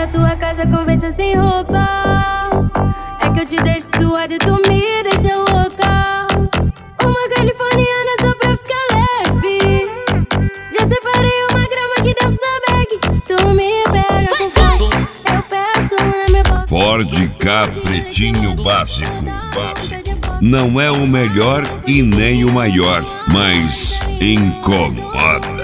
tua casa, conversa sem roupa. É que eu te deixo suada e tu me deixa louca. Uma californiana só pra ficar leve. Já separei uma grama aqui dentro da bag. Tu me pega com força, eu peço na minha boca. Ford Ka Pretinho Básico. Não é o melhor e nem o maior, mas incomoda.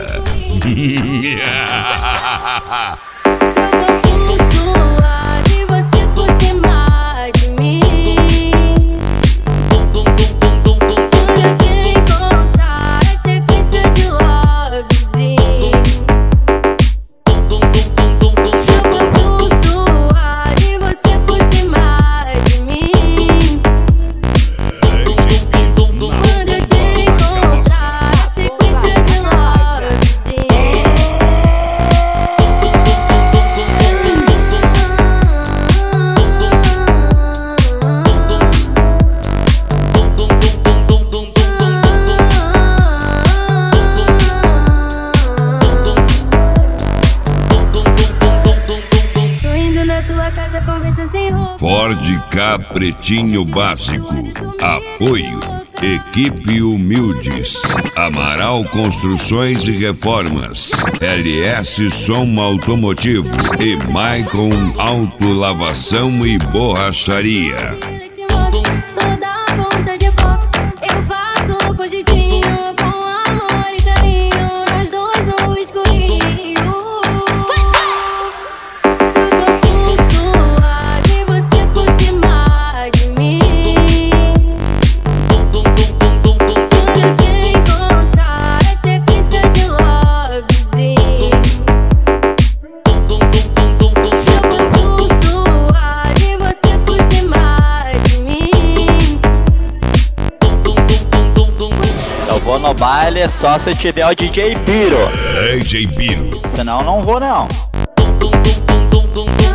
Ford Ka Pretinho Básico. Apoio Equipe Humildes, Amaral Construções e Reformas, LS Som Automotivo e Maicon Autolavação e Borracharia. Vou no baile só se tiver o DJ Biro. DJ Biro. Senão não vou não.